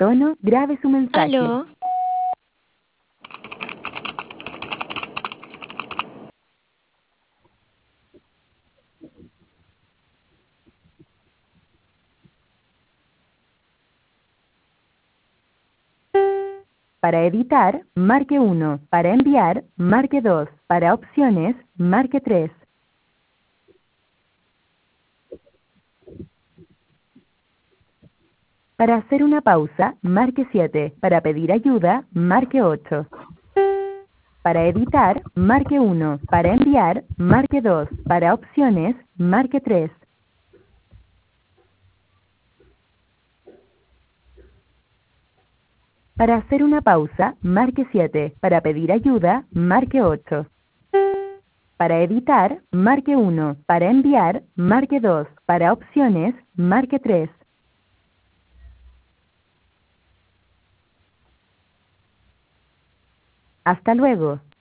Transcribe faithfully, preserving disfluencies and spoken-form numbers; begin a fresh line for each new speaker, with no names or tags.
tono, grabe su mensaje.
Aló.
Para editar, marque uno. Para enviar, marque dos. Para opciones, marque tres. Para hacer una pausa, marque siete. Para pedir ayuda, marque ocho. Para editar, marque uno. Para enviar, marque dos. Para opciones, marque tres. Para hacer una pausa, marque siete. Para pedir ayuda, marque ocho. Para editar, marque uno. Para enviar, marque dos. Para opciones, marque tres. Hasta luego.